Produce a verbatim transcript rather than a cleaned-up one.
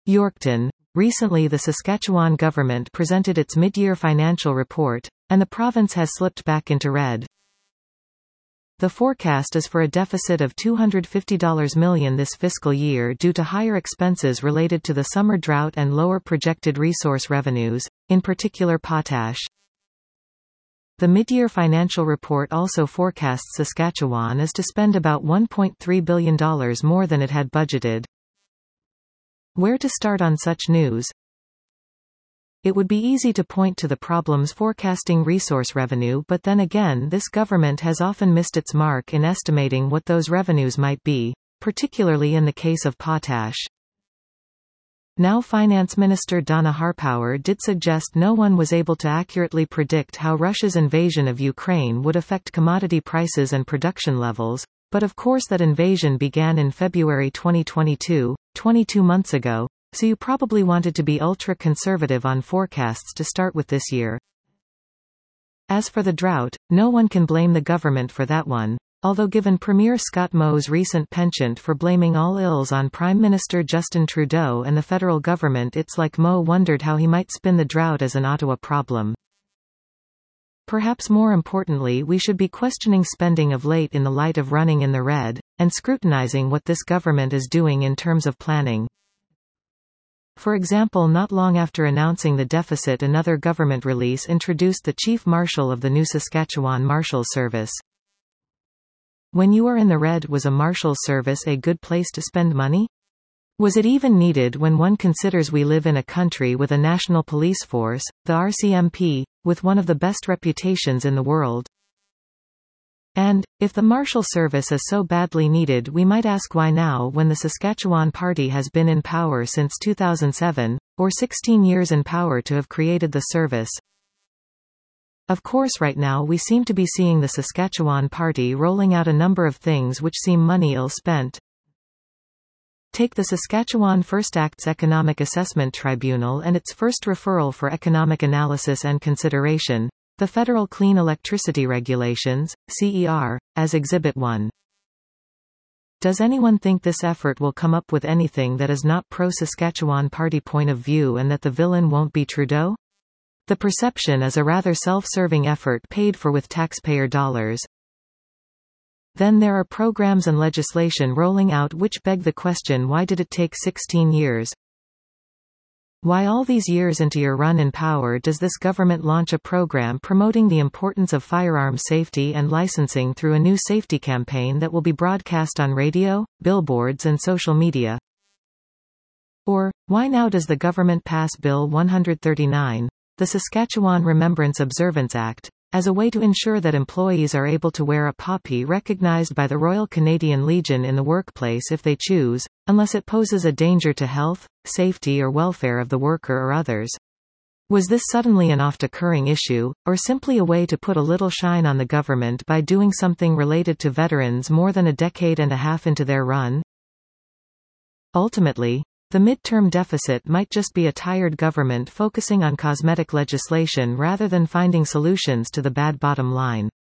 Yorkton. Recently the Saskatchewan government presented its mid-year financial report, and the province has slipped back into red. The forecast is for a deficit of two hundred fifty million dollars this fiscal year due to higher expenses related to the summer drought and lower projected resource revenues, in particular potash. The mid-year financial report also forecasts Saskatchewan is to spend about one point three billion dollars more than it had budgeted. Where to start on such news? It would be easy to point to the problems forecasting resource revenue, but then again this government has often missed its mark in estimating what those revenues might be, particularly in the case of potash. Now Finance Minister Donna Harpower did suggest no one was able to accurately predict how Russia's invasion of Ukraine would affect commodity prices and production levels, but of course that invasion began in February twenty twenty-two, twenty-two months ago, so you probably wanted to be ultra-conservative on forecasts to start with this year. As for the drought, no one can blame the government for that one, although given Premier Scott Moe's recent penchant for blaming all ills on Prime Minister Justin Trudeau and the federal government, it's like Moe wondered how he might spin the drought as an Ottawa problem. Perhaps more importantly, we should be questioning spending of late in the light of running in the red, and scrutinizing what this government is doing in terms of planning. For example, not long after announcing the deficit, another government release introduced the Chief Marshal of the new Saskatchewan Marshal Service. When you are in the red, was a Marshal Service a good place to spend money? Was it even needed when one considers we live in a country with a national police force, the R C M P, with one of the best reputations in the world? And, if the Marshal Service is so badly needed, we might ask why now, when the Saskatchewan Party has been in power since two thousand seven, or sixteen years in power to have created the service. Of course right now we seem to be seeing the Saskatchewan Party rolling out a number of things which seem money ill spent. Take the Saskatchewan First Acts Economic Assessment Tribunal and its first referral for economic analysis and consideration, the Federal Clean Electricity Regulations, C E R, as Exhibit one. Does anyone think this effort will come up with anything that is not pro-Saskatchewan Party point of view and that the villain won't be Trudeau? The perception is a rather self-serving effort paid for with taxpayer dollars. Then there are programs and legislation rolling out which beg the question, why did it take sixteen years? Why all these years into your run in power does this government launch a program promoting the importance of firearm safety and licensing through a new safety campaign that will be broadcast on radio, billboards and social media? Or, why now does the government pass Bill one thirty-nine, the Saskatchewan Remembrance Observance Act, as a way to ensure that employees are able to wear a poppy recognized by the Royal Canadian Legion in the workplace if they choose, unless it poses a danger to health, safety or welfare of the worker or others? Was this suddenly an oft-occurring issue, or simply a way to put a little shine on the government by doing something related to veterans more than a decade and a half into their run? Ultimately, the midterm deficit might just be a tired government focusing on cosmetic legislation rather than finding solutions to the bad bottom line.